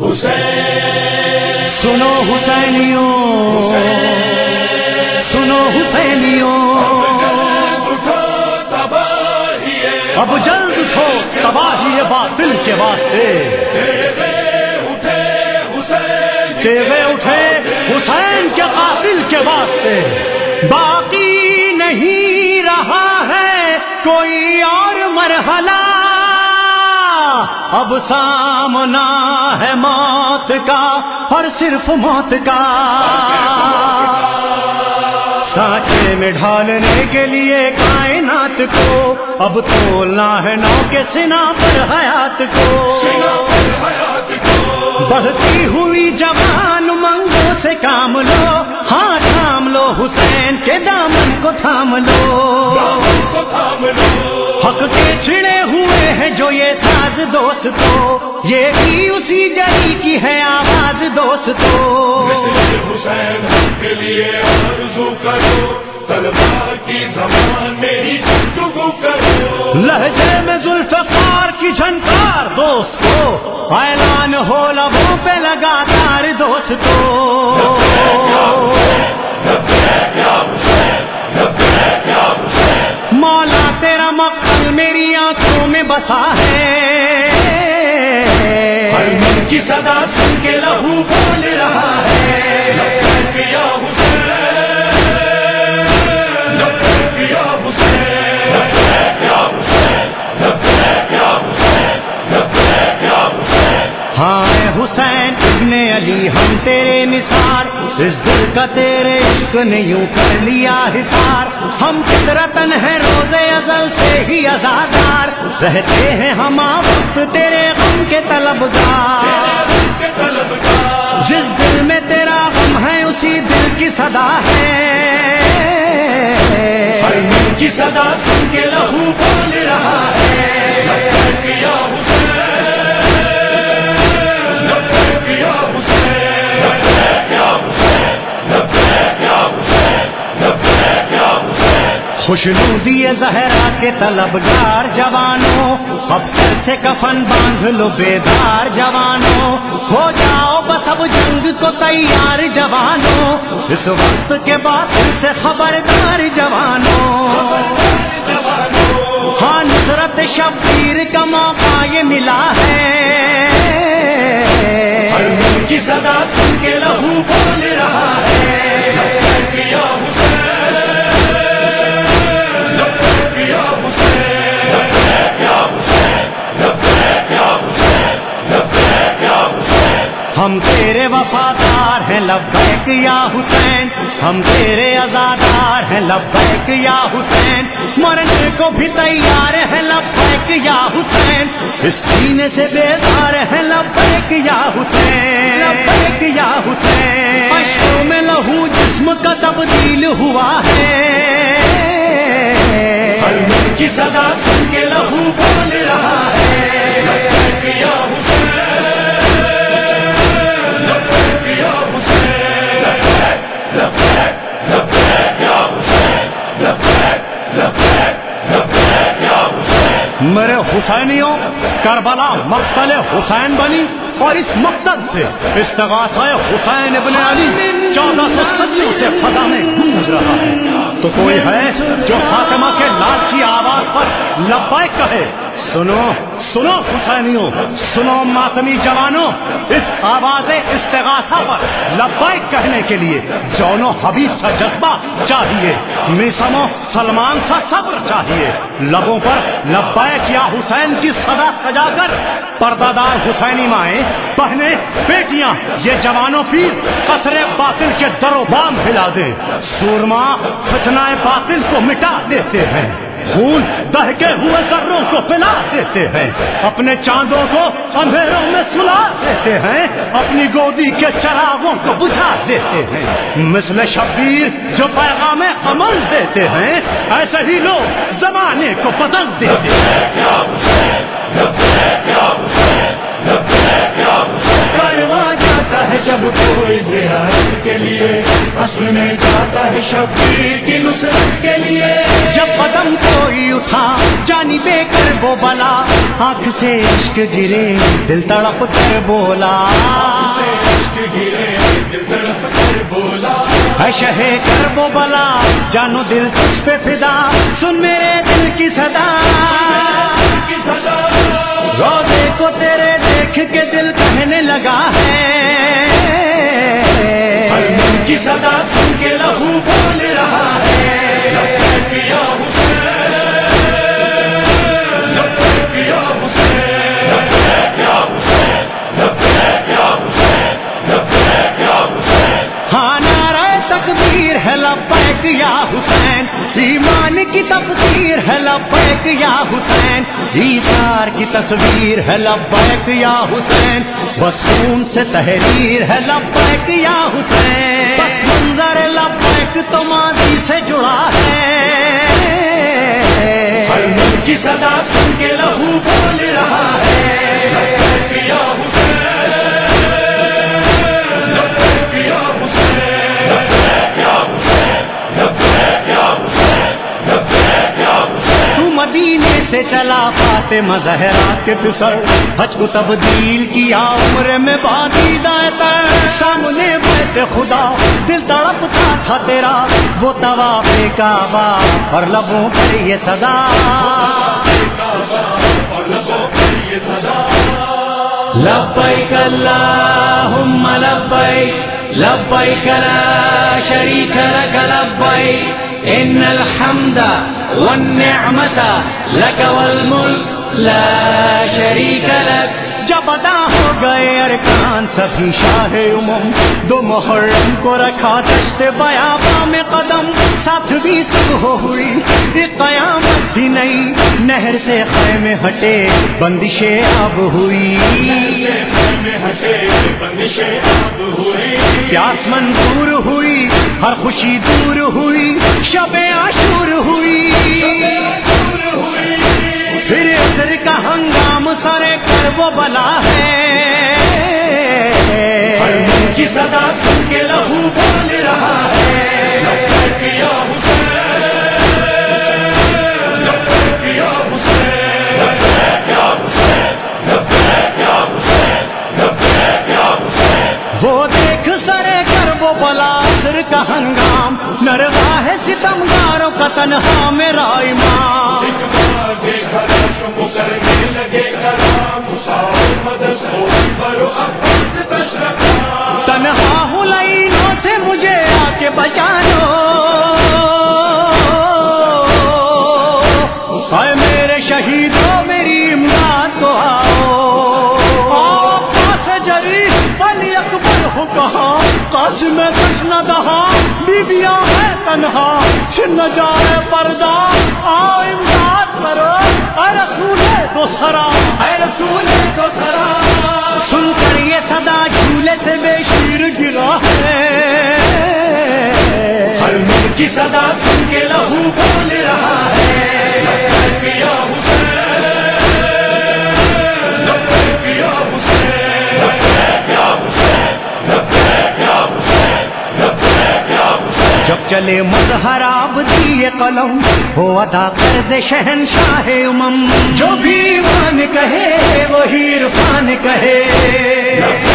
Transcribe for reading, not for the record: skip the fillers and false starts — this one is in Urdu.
سنو حسینیوں، سنو حسینیوں، اب جلد اٹھو تباہی باطل کے واسطے، تیغے اٹھے حسین کے قاتل کے واسطے، باقی نہیں رہا ہے کوئی اور مرحلہ، اب سامنا ہے موت کا اور صرف موت کا، سانچے میں ڈھالنے کے لیے کائنات کو اب تولنا ہے نو کے سنا پر حیات کو، بڑھتی ہوئی جوان منگوں سے کام لو، ہاں تھام لو حسین کے دامن کو تھام لو، حق کے چھڑے ہوئے ہیں جو یہ ساز دوستو، یہ بھی اسی جری کی ہے آواز دوستو، حسین کے لیے آرزو کرو، تلوار کی زبان میری گفتگو کرو، لہجے میں ذوالفقار کی جھنکار دوستو، اعلان ہو لبوں پہ لگاتار دوستو، مولا تیرا مقصد میری آنکھوں میں بسا ہے، ہر من کی صدا سن کے لہو بول رہا ہے، یا حسین، یا حسین، یا حسین، یا حسین، یا حسین، ہاں اے حسین ابن علی ہم تیرے نثار، اس دل کا تیرے عشق نے یوں کر لیا حصار، ہم فطرتن ہیں روز ازل سے ہی عزادار، رہتے ہیں ہم وقت تیرے غم کے طلبگار، جس دل میں تیرا غم ہے اسی دل کی صدا ہے، ہر من کی صدا سن کے لہو بول رہا ہے، یا حسین، یا حسین، یا حسین، یا حسین، خوشنودی زہرا کے طلبگار جوانوں، اب سر سے کفن باندھ لو بیدار جوانوں، ہو جاؤ بس اب جنگ کو تیار جوانوں، اس وقت کے بعد سے خبردار جوانوں، ہاں نصرت شبیر کا موقع یہ ملا ہے، ہر من کی صدا سن کے لہو بول رہا ہے، یا حسین، یا حسین، یا حسین، یا حسین، ہم تیرے وفادار ہیں لبیک یا حسین، ہم تیرے عزادار ہیں لبیک یا حسین، مرنے کو بھی تیار ہیں لبیک یا حسین، اس سینے سے بیدار ہیں لبیک یا حسین، لبیک یا حسین، اشکوں میں لہو جسم کا تبدیل ہوا ہے، ہر من کی صدا سن کے لہو بول رہا ہے، یا حسین، یا حسین، یا حسین، میرے حسینیوں کربلا مقتل حسین بنی، اور اس مقتل سے استغاثہ حسین ابن علی 1400 سے فضا میں گونج رہا ہے، تو کوئی ہے جو فاطمہ کے لال کی آواز پر لبیک کہے؟ سنو سنو حسینیوں، سنو ماتمی جوانوں، اس آواز استغاثہ پر لبیک کہنے کے لیے جونو حبیب سا جذبہ چاہیے، میسمو سلمان سا صبر چاہیے، لبوں پر لبیک یا حسین کی صدا سجا کر پردہ دار حسینی مائیں، بہنیں، بیٹیاں، یہ جوانوں پیر قصر باطل کے در و بام ہلا دے، سورما فتنہ باطل کو مٹا دیتے ہیں، خون دہکے ہوئے ذروں کو پلا دیتے ہیں، اپنے چاندوں کو اندھیروں میں سلا دیتے ہیں، اپنی گودی کے چراغوں کو بجھا دیتے ہیں، مثل شبیر جو پیغام عمل دیتے ہیں، ایسے ہی لوگ زمانے کو بدل دیتے ہیں، کارواں جاتا ہے جب کوئی زیارت کے لیے، اصل میں جاتا ہے شبیر کی نصرت کے لیے، جب قدم کوئی اٹھا جانی بے کر وہ بلا، آنکھ سے عشق گرے دل تڑپ کر بولا، شہ کرب و بلا جانو دل تجھ پہ فدا سن میرے دل کی صدا روزے کو تیرے دیکھ کے دل کہنے لگا ہے حرمین کی صدا سن کے لہو بول رہا ہے ہے لبیک یا حسین ایمان کی تفسیر ہے لبیک یا حسین ایثار کی تصویر ہے لبیک یا حسین وسوم سے تحریر ہے لبیک یا حسین بس منظر لبیک تو ماضی سے جڑا ہے حرمین کی صدا سن کے لہو بول رہا ہے لبیک یا حسین مدینے سے چلا فاطمہ زہرا کے پسر حج کو تبدیل کیا عمر میں باقیدہ تر سامنے بیت خدا دل تڑپتا تھا تیرا وہ طواف کعبہ اور لبوں پر یہ صدا لبیک اللہم لبیک لبیک لا شریک لک لبیک ان الحمد والنعمت لک والملک لا شریک لک جب ادا ہو گئے ارکان سبھی شاہ امم دو محرم کو رکھا دشت بیاباں میں قدم ساتھ بھی صبح ہوئی ایک قیامت بھی نہیں نہر سے خیمے ہٹے بندشیں اب ہوئی پیاس منظور ہوئی ہر خوشی دور ہوئی شب عاشور ہوئی پھر عصر کا ہنگام سرے کرب و بلا ہے حرمین کی صدا سن کے لہو بول رہا ہے لبیک یا حسین لبیک یا حسین لبیک یا حسین لبیک یا حسین لبیک یا حسین وہ دیکھ سرے کرب و بلا عصر کا ہنگام نروا ہے ستمگاروں کا تنہا میرا امام تنہا ہوں لائنوں سے مجھے آ کے بچانو اے میرے شہیدوں میری امداد کو آؤ پاس جری علی اکبر ہو کہاں قاسم کشن دہا بیبیاں ہے تنہا چھن جائے پردہ آؤ امداد کرو اے رسول دو سرا اے رسول کو سرا سن کر یہ صدا جھولے سے بے شیر گرا ہے حرمین کی صدا سن کے لہو بول رہا ہے لبیک یا حسین لبیک یا حسین لبیک یا حسین لبیک یا حسین لبیک یا حسین جب چلے مظہر آب دیے قلم ہو ادا کر دے شہنشاہ امم جو بھی ایمان کہے وہی عرفان کہے